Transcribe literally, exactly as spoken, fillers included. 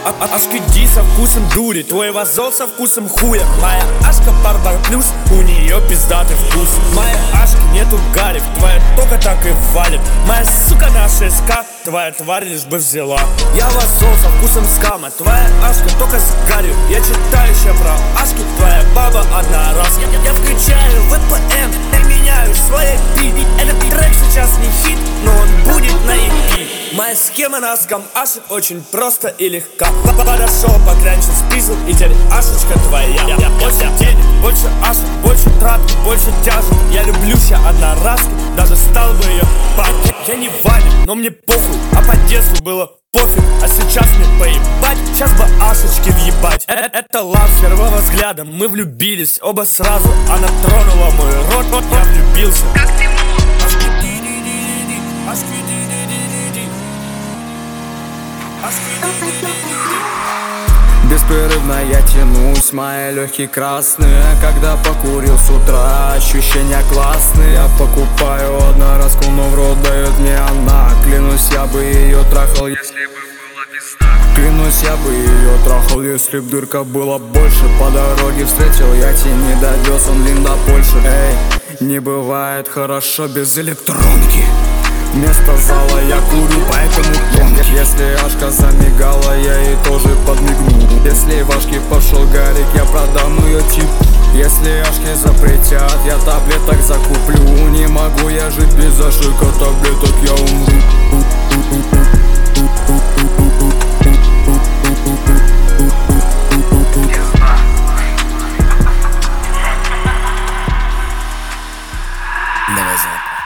А -а Ашки Ди со вкусом дури, твой вазол со вкусом хуя. Моя Ашка Барбар плюс, у нее пиздатый вкус. Моя Ашки нету гарев, твоя только так и валит. Моя сука на шесть ка, твоя тварь лишь бы взяла. Я вазол со вкусом скама, твоя Ашка только с гарью. Я читаю еще про Ашки, твоя баба одна раз. Я, я включаю вэ пэ эн, я меняю свои пи. Этот трек сейчас не хит, но он будет на и пи. Моя схема на скам Ашек очень просто и легка. Подошел, поглянчил, спиздил, и теперь Ашечка твоя. Больше денег, больше Ашек, больше трат, больше тяжек. Я люблю себя одноразки, даже стал бы ее парень. Я не Ваня, но мне похуй, а по детству было пофиг. А сейчас мне поебать, сейчас бы Ашечки въебать. э Это лав с первого взгляда, мы влюбились оба сразу. Она тронула мой рот, вот я влюбился. Ашки ди-ди-ди-ди-ди, Ашки ди-ди-ди-ди-ди, Ашки ди-ди-ди-ди-ди. Беспрерывно я тянусь, мои легкие красные. Когда покурил с утра, ощущения классные. Я покупаю одноразку, но в рот дает мне она. Клянусь, я бы ее трахал, если бы была весна. Клянусь, я бы ее трахал, если б дырка была больше. По дороге встретил я тени, довез он лин до Польши. Эй, не бывает хорошо без электронки. Вместо зала я курю, поэтому тонко. Если Ашка замигала, я ей тоже подмигну. Если в Ашке пошел Гарик, я продам ее тип. Если Ашки запретят, я таблеток закуплю. Не могу я жить без Ашек, а таблеток я умру. Давай,